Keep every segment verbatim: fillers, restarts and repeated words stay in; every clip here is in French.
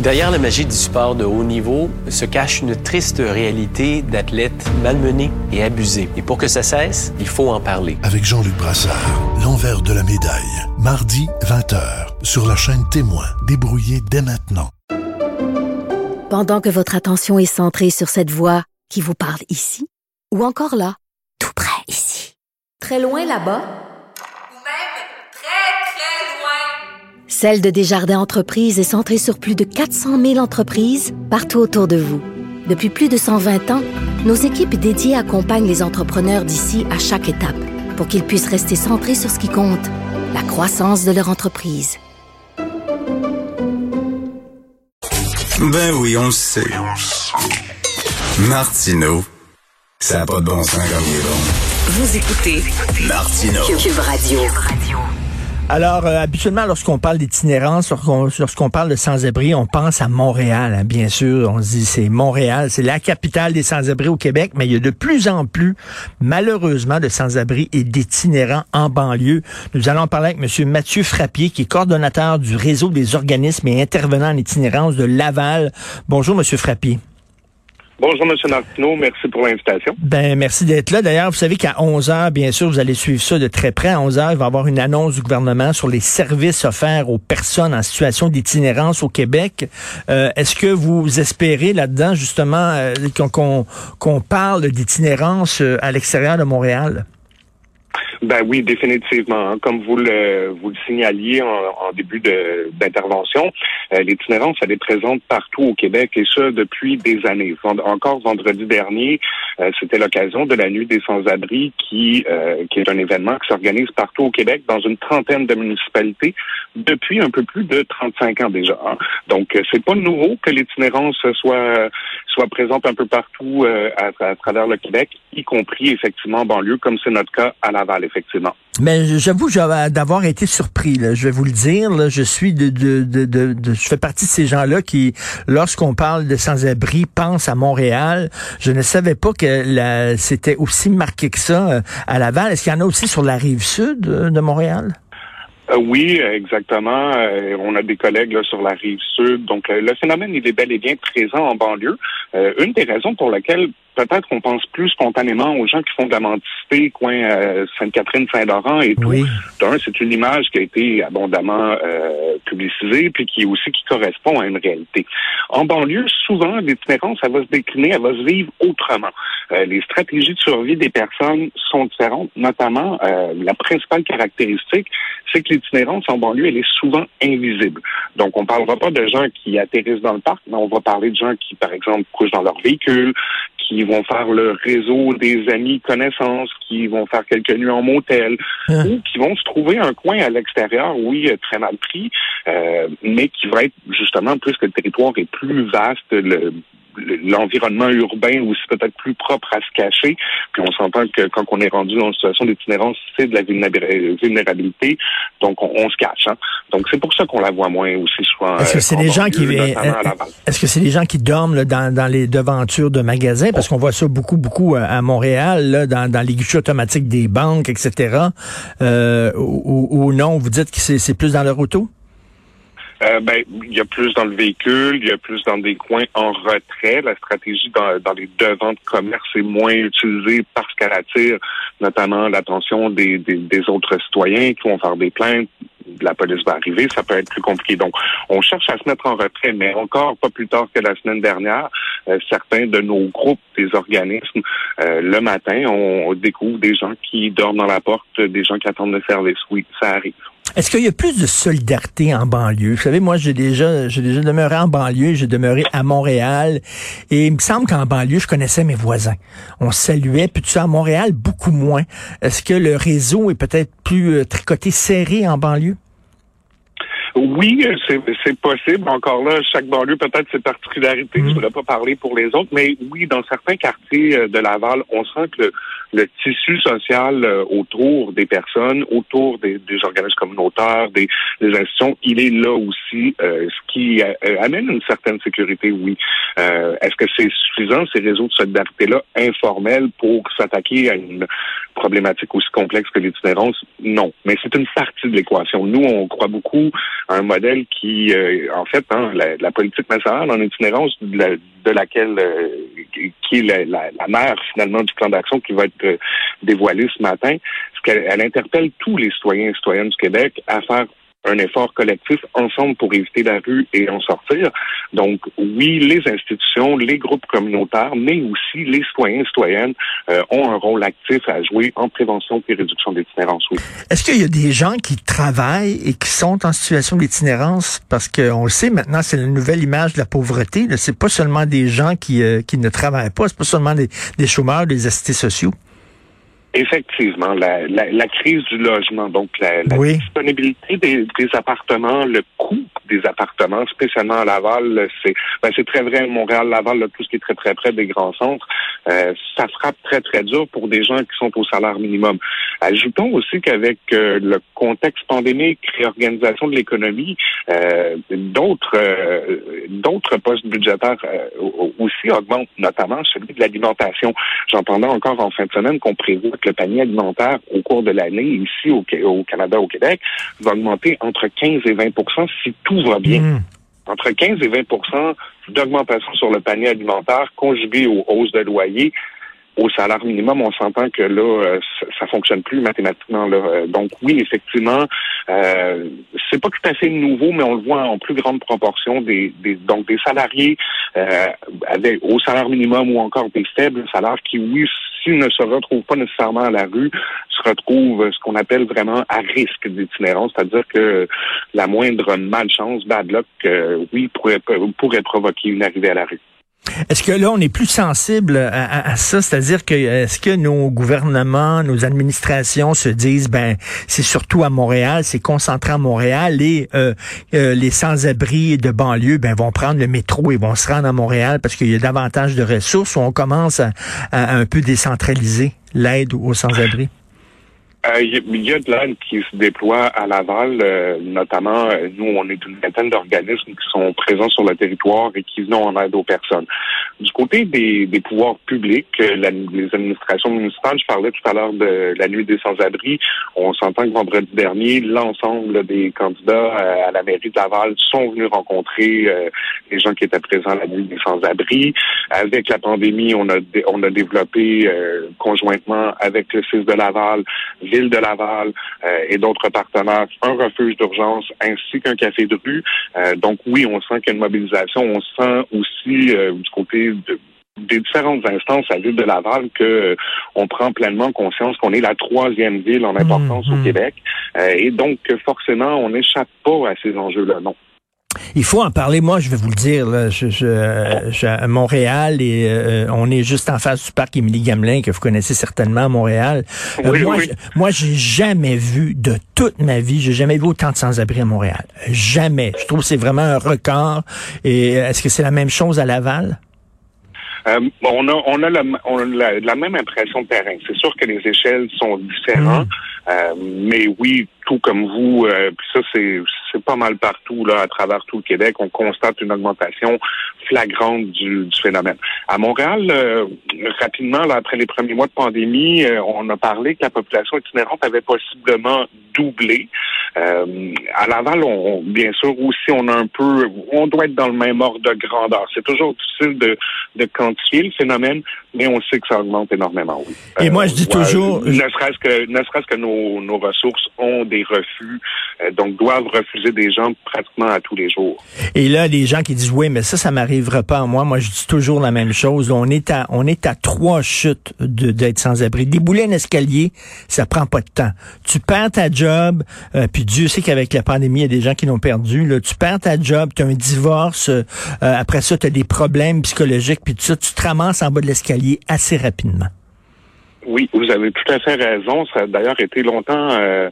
Derrière la magie du sport de haut niveau se cache une triste réalité d'athlètes malmenés et abusés. Et pour que ça cesse, il faut en parler. Avec Jean-Luc Brassard, l'envers de la médaille. Mardi, vingt heures, sur la chaîne Témoin. Débrouillez dès maintenant. Pendant que votre attention est centrée sur cette voix qui vous parle ici, ou encore là, tout près ici, très loin là-bas, Celle de Desjardins Entreprises est centrée sur plus de quatre cent mille entreprises partout autour de vous. Depuis plus de cent vingt ans, nos équipes dédiées accompagnent les entrepreneurs d'ici à chaque étape pour qu'ils puissent rester centrés sur ce qui compte, la croissance de leur entreprise. Ben oui, on le sait. Martineau, ça n'a pas de bon sens comme il est bon. Vous écoutez Martineau. Cube Radio. Alors, euh, habituellement, lorsqu'on parle d'itinérance, lorsqu'on, lorsqu'on parle de sans-abri, on pense à Montréal, hein, bien sûr. On se dit, c'est Montréal, c'est la capitale des sans-abri au Québec, mais il y a de plus en plus, malheureusement, de sans-abri et d'itinérants en banlieue. Nous allons parler avec M. Mathieu Frappier, qui est coordonnateur du réseau des organismes et intervenants en itinérance de Laval. Bonjour, M. Frappier. Bonjour, M. Martineau. Merci pour l'invitation. Ben, merci d'être là. D'ailleurs, vous savez qu'à onze heures, bien sûr, vous allez suivre ça de très près. À onze heures, il va y avoir une annonce du gouvernement sur les services offerts aux personnes en situation d'itinérance au Québec. Euh, est-ce que vous espérez là-dedans, justement, euh, qu'on, qu'on parle d'itinérance à l'extérieur de Montréal? Ben oui, définitivement. Comme vous le vous le signaliez en, en début de, d'intervention, euh, l'itinérance, elle est présente partout au Québec et ça depuis des années. Encore vendredi dernier, euh, c'était l'occasion de la Nuit des sans-abri qui euh, qui est un événement qui s'organise partout au Québec dans une trentaine de municipalités depuis un peu plus de trente-cinq ans déjà. Hein. Donc euh, c'est pas nouveau que l'itinérance soit soit présente un peu partout euh, à, à travers le Québec, y compris effectivement en banlieue, comme c'est notre cas à Laval, effectivement. Mais j'avoue d'avoir été surpris. Là. Je vais vous le dire. Là, je suis de, de, de, de, de, je fais partie de ces gens-là qui, lorsqu'on parle de sans-abri, pensent à Montréal. Je ne savais pas que la, c'était aussi marqué que ça à Laval. Est-ce qu'il y en a aussi sur la rive sud de Montréal? Euh, oui, exactement. Euh, on a des collègues là, sur la rive sud. Donc, euh, le phénomène, il est bel et bien présent en banlieue. Euh, une des raisons pour lesquelles peut-être qu'on pense plus spontanément aux gens qui font de la mendicité, coin euh, Sainte-Catherine, Saint-Laurent et tout. Oui. D'un, c'est une image qui a été abondamment euh, publicisée, puis qui aussi qui correspond à une réalité. En banlieue, souvent, l'itinérance, elle va se décliner, elle va se vivre autrement. Euh, les stratégies de survie des personnes sont différentes, notamment euh, la principale caractéristique, c'est que l'itinérance en banlieue, elle est souvent invisible. Donc, on ne parlera pas de gens qui atterrissent dans le parc, mais on va parler de gens qui, par exemple, couchent dans leur véhicule, qui vont faire le réseau des amis, connaissances, qui vont faire quelques nuits en motel, ah. ou qui vont se trouver un coin à l'extérieur, oui, très mal pris, euh, mais qui va être justement, plus que le territoire est plus vaste, le l'environnement urbain aussi peut-être plus propre à se cacher. Puis on s'entend que quand on est rendu dans une situation d'itinérance, c'est de la vulnérabilité, donc on, on se cache. Hein? Donc c'est pour ça qu'on la voit moins aussi souvent. Est-ce que c'est des gens qui est-ce que c'est des gens qui dorment là, dans, dans les devantures de magasins? Parce qu'on voit ça beaucoup, beaucoup à Montréal, là, dans, dans les guichets automatiques des banques, et cetera. Euh, ou, ou non, vous dites que c'est, c'est plus dans leur auto? Euh, ben, il y a plus dans le véhicule, il y a plus dans des coins en retrait. La stratégie dans, dans les devants de commerce est moins utilisée parce qu'elle attire notamment l'attention des, des, des autres citoyens qui vont faire des plaintes. La police va arriver, ça peut être plus compliqué. Donc, on cherche à se mettre en retrait, mais encore pas plus tard que la semaine dernière, euh, certains de nos groupes, des organismes, euh, le matin, on, on découvre des gens qui dorment dans la porte, des gens qui attendent le service. Oui, ça arrive. Est-ce qu'il y a plus de solidarité en banlieue? Vous savez, moi, j'ai déjà, j'ai déjà demeuré en banlieue, j'ai demeuré à Montréal, et il me semble qu'en banlieue, je connaissais mes voisins. On se saluait, puis tout ça, à Montréal, beaucoup moins. Est-ce que le réseau est peut-être plus euh, tricoté, serré en banlieue? Oui, c'est, c'est possible. Encore là, chaque banlieue peut-être ses particularités. Mmh. Je ne voudrais pas parler pour les autres, mais oui, dans certains quartiers de Laval, on sent que le, le tissu social euh, autour des personnes, autour des, des organismes communautaires, des, des institutions, il est là aussi, euh, ce qui euh, amène une certaine sécurité, oui. Euh, est-ce que c'est suffisant, ces réseaux de solidarité-là, informels, pour s'attaquer à une problématique aussi complexe que l'itinérance? Non. Mais c'est une partie de l'équation. Nous, on croit beaucoup à un modèle qui, euh, en fait, hein, la, la politique nationale en itinérance, de, la, de laquelle, euh, qui est la, la, la mère, finalement, du plan d'action qui va être euh, dévoilé ce matin, c'est qu'elle elle interpelle tous les citoyens et citoyennes du Québec à faire un effort collectif ensemble pour éviter la rue et en sortir. Donc, oui, les institutions, les groupes communautaires, mais aussi les citoyens et citoyennes euh, ont un rôle actif à jouer en prévention et réduction de l'itinérance, oui. Est-ce qu'il y a des gens qui travaillent et qui sont en situation d'itinérance? Parce qu'on le sait maintenant, c'est la nouvelle image de la pauvreté. Là. C'est pas seulement des gens qui, euh, qui ne travaillent pas, c'est pas seulement des, des chômeurs, des assistés sociaux. Effectivement, la, la, la crise du logement, donc la, la oui. disponibilité des, des appartements, le coût des appartements, spécialement à Laval, c'est ben c'est très vrai à Montréal-Laval, là, tout ce qui est très très près des grands centres, euh, ça frappe très très dur pour des gens qui sont au salaire minimum. Ajoutons aussi qu'avec euh, le contexte pandémique, réorganisation de l'économie, euh, d'autres euh, d'autres postes budgétaires euh, aussi augmentent, notamment celui de l'alimentation. J'entendais encore en fin de semaine qu'on prévoit que le panier alimentaire au cours de l'année, ici au, au Canada, au Québec, va augmenter entre quinze et vingt pour cent si tout va bien. Mmh. Entre quinze et vingt pour cent d'augmentation sur le panier alimentaire conjugué aux hausses de loyer. Au salaire minimum, on s'entend que là, euh, ça, ça fonctionne plus mathématiquement. Là. Donc oui, effectivement, euh, c'est pas tout à fait nouveau, mais on le voit en plus grande proportion des, des donc des salariés euh, avec au salaire minimum ou encore des faibles salaires qui, oui, s'ils ne se retrouvent pas nécessairement à la rue, se retrouvent ce qu'on appelle vraiment à risque d'itinérance, c'est-à-dire que la moindre malchance, bad luck, euh, oui, pourrait pourrait provoquer une arrivée à la rue. Est-ce que là, on est plus sensible à, à, à ça? C'est-à-dire que est-ce que nos gouvernements, nos administrations se disent, ben, c'est surtout à Montréal, c'est concentré à Montréal, et euh, euh, les sans-abri de banlieue, ben, vont prendre le métro et vont se rendre à Montréal parce qu'il y a davantage de ressources, ou on commence à, à, à un peu décentraliser l'aide aux sans-abri? Il euh, y, y a de l'aide qui se déploie à Laval, euh, notamment, euh, nous, on est une vingtaine d'organismes qui sont présents sur le territoire et qui viennent en aide aux personnes. Du côté des, des pouvoirs publics, euh, la, les administrations municipales, je parlais tout à l'heure de la nuit des sans-abri, on s'entend que vendredi dernier, l'ensemble des candidats euh, à la mairie de Laval sont venus rencontrer euh, les gens qui étaient présents à la nuit des sans-abri. Avec la pandémie, on a, on a développé euh, conjointement avec le C I S de Laval, Ville de Laval euh, et d'autres partenaires, un refuge d'urgence ainsi qu'un café de rue. Euh, donc oui, on sent qu'il y a une mobilisation. On sent aussi euh, du côté de des différentes instances à Ville de Laval que euh, on prend pleinement conscience qu'on est la troisième ville en importance mmh, au mmh. Québec. Euh, et donc, forcément, on n'échappe pas à ces enjeux-là, non. Il faut en parler. Moi, je vais vous le dire, là, je, je, je, à Montréal, et euh, on est juste en face du parc Émilie-Gamelin, que vous connaissez certainement à Montréal. Euh, oui, moi, oui. je, moi, j'ai jamais vu de toute ma vie, j'ai jamais vu autant de sans-abri à Montréal. Jamais. Je trouve que c'est vraiment un record. Et est-ce que c'est la même chose à Laval? Euh, on a, on a, la, on a la, la même impression de terrain. C'est sûr que les échelles sont différentes, mmh. euh, mais oui, tout comme vous, euh, puis ça c'est c'est pas mal partout là, à travers tout le Québec, on constate une augmentation flagrante du, du phénomène. À Montréal, euh, rapidement, là, après les premiers mois de pandémie, euh, on a parlé que la population itinérante avait possiblement doublé. Euh, à Laval, on, on, bien sûr aussi, on a un peu, on doit être dans le même ordre de grandeur. C'est toujours difficile de, de quantifier le phénomène, mais on sait que ça augmente énormément. Oui. Et euh, moi, je dis ouais, toujours, ne serait-ce que, ne serait-ce que nos, nos ressources ont des refus, euh, donc doivent refuser des gens pratiquement à tous les jours. Et là, les gens qui disent oui, mais ça, ça m'arrivera pas à moi. Moi, je dis toujours la même chose. On est à, on est à trois chutes de, d'être sans abri. Débouler un escalier, ça prend pas de temps. Tu perds ta job, euh, puis Dieu sait qu'avec la pandémie, il y a des gens qui l'ont perdu. Là, tu perds ta job, tu as un divorce, euh, après ça, tu as des problèmes psychologiques, puis tout ça, tu te ramasses en bas de l'escalier assez rapidement. Oui, vous avez tout à fait raison. Ça a d'ailleurs été longtemps euh,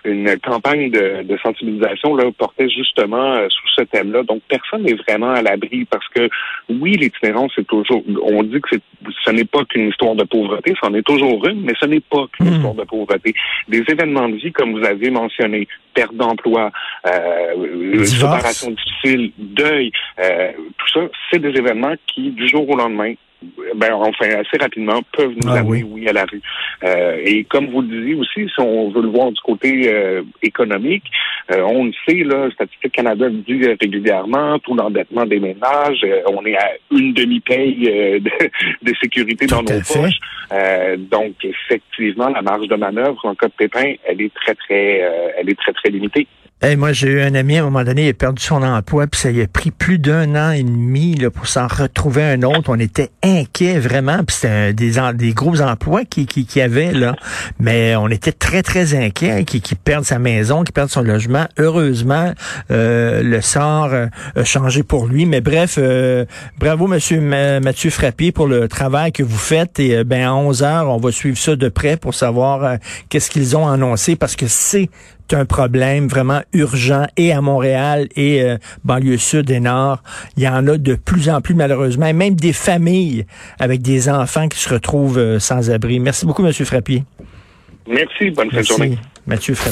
une campagne de, de sensibilisation là portait justement euh, sous ce thème-là. Donc, personne n'est vraiment à l'abri parce que, oui, l'itinérance, c'est toujours... On dit que c'est, ce n'est pas qu'une histoire de pauvreté, c'en est toujours une, mais ce n'est pas qu'une mmh. histoire de pauvreté. Des événements de vie, comme vous avez mentionné, perte d'emploi, euh, séparation difficile, deuil, euh, tout ça, c'est des événements qui, du jour au lendemain, ben enfin assez rapidement peuvent nous ah, amener oui. oui à la rue. Euh, et comme vous le disiez aussi, si on veut le voir du côté euh, économique, euh, on le sait là, Statistique Canada le dit régulièrement, tout l'endettement des ménages, euh, on est à une demi-paye euh, de, de sécurité tout dans nos poches. Euh, donc effectivement, la marge de manœuvre en cas de pépin, elle est très très, euh, elle est très très limitée. Hey, moi, j'ai eu un ami, à un moment donné, il a perdu son emploi, puis ça lui a pris plus d'un an et demi là, pour s'en retrouver un autre. On était inquiets, vraiment, puis c'était des, des gros emplois qu'il qui, qui avait, là. Mais on était très, très inquiets qu'il qui perde sa maison, qu'il perde son logement. Heureusement, euh, le sort euh, a changé pour lui. Mais bref, euh, bravo, Monsieur Mathieu Frappier, pour le travail que vous faites. Et euh, ben à onze heures, on va suivre ça de près pour savoir euh, qu'est-ce qu'ils ont annoncé, parce que c'est un problème vraiment urgent et à Montréal et euh, banlieue sud et nord. Il y en a de plus en plus malheureusement, et même des familles avec des enfants qui se retrouvent euh, sans abri. Merci beaucoup, M. Frappier. Merci, bonne fin de journée. Mathieu Frappier.